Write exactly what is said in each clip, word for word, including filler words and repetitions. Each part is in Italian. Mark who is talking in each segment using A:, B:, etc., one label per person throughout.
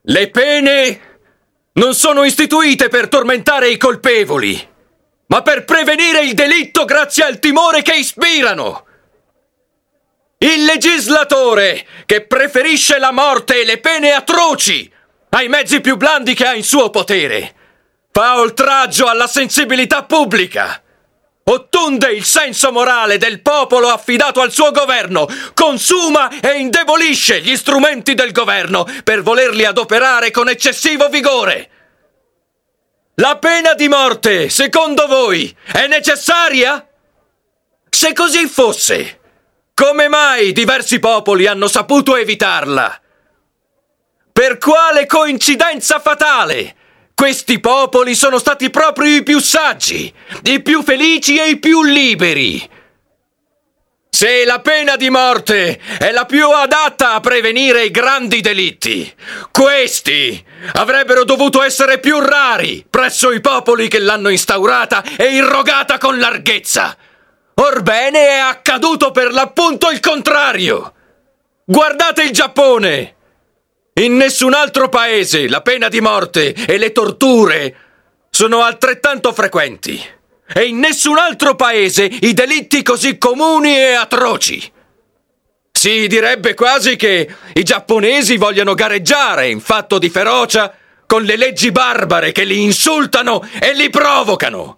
A: Le pene non sono istituite per tormentare i colpevoli, ma per prevenire il delitto grazie al timore che ispirano. Il legislatore, che preferisce la morte e le pene atroci ai mezzi più blandi che ha in suo potere, fa oltraggio alla sensibilità pubblica, ottunde il senso morale del popolo affidato al suo governo, consuma e indebolisce gli strumenti del governo per volerli adoperare con eccessivo vigore. La pena di morte, secondo voi, è necessaria? Se così fosse, come mai diversi popoli hanno saputo evitarla? Per quale coincidenza fatale? Questi popoli sono stati proprio i più saggi, i più felici e i più liberi. Se la pena di morte è la più adatta a prevenire i grandi delitti, questi avrebbero dovuto essere più rari presso i popoli che l'hanno instaurata e irrogata con larghezza. Orbene, è accaduto per l'appunto il contrario. Guardate il Giappone. In nessun altro paese la pena di morte e le torture sono altrettanto frequenti. E in nessun altro paese i delitti così comuni e atroci. Si direbbe quasi che i giapponesi vogliano gareggiare in fatto di ferocia con le leggi barbare che li insultano e li provocano.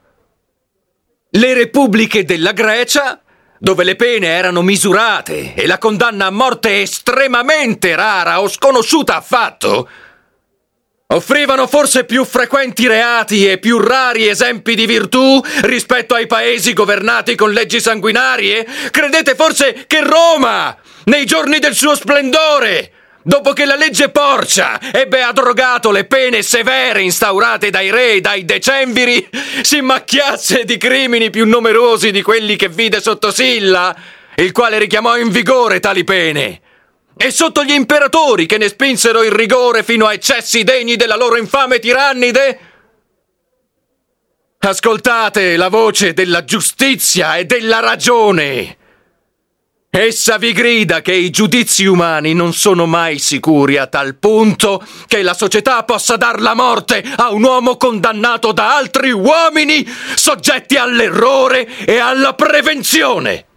A: Le repubbliche della Grecia, dove le pene erano misurate e la condanna a morte estremamente rara o sconosciuta affatto, offrivano forse più frequenti reati e più rari esempi di virtù rispetto ai paesi governati con leggi sanguinarie? Credete forse che Roma, nei giorni del suo splendore, dopo che la legge porcia ebbe adrogato le pene severe instaurate dai re e dai decemviri, si macchiasse di crimini più numerosi di quelli che vide sotto Silla, il quale richiamò in vigore tali pene, e sotto gli imperatori che ne spinsero il rigore fino a eccessi degni della loro infame tirannide? Ascoltate la voce della giustizia e della ragione. Essa vi grida che i giudizi umani non sono mai sicuri a tal punto che la società possa dar la morte a un uomo condannato da altri uomini soggetti all'errore e alla prevenzione.